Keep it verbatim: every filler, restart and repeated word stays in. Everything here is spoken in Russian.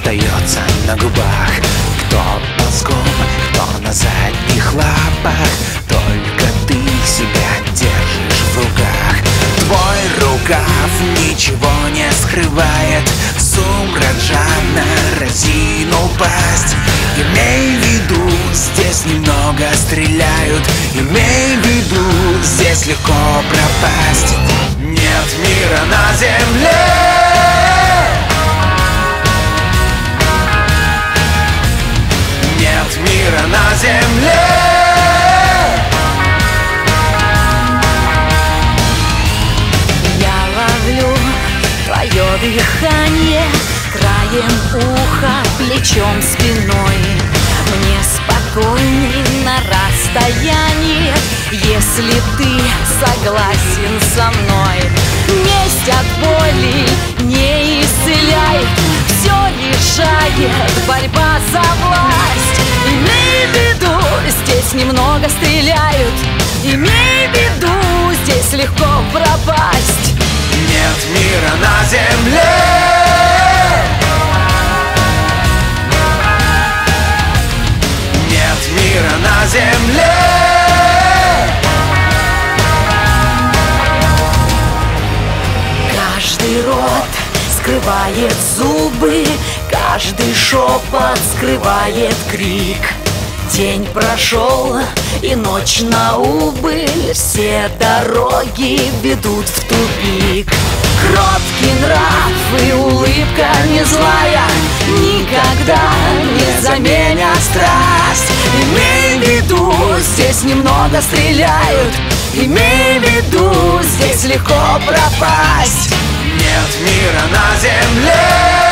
остается на губах. Кто ползком, кто на задних лапах, только ты себя держишь в руках. Твой рукав ничего не скрывает, сумрак жадно разинул пасть. Имей в виду, здесь немного стреляют, имей в виду, здесь легко пропасть. Нет мира на земле, нет мира на земле. Я ловлю твое дыхание краем уха, плечом, спиной. Мне спокойней на расстоянии, если ты согласен со мной. Месть от боли не исцеляет, все решает борьба за власть. Имей в виду, здесь немного стреляют, имей в виду, здесь легко пропасть. Нет мира на земле, нет мира на земле. Каждый рот скрывает зубы, каждый шепот скрывает крик. День прошел и ночь на убыль, все дороги ведут в тупик. Кроткий нрав и улыбка не злая никогда не заменят страсть. Имей в виду, здесь немного стреляют, имей в виду, здесь легко пропасть. Нет мира на земле,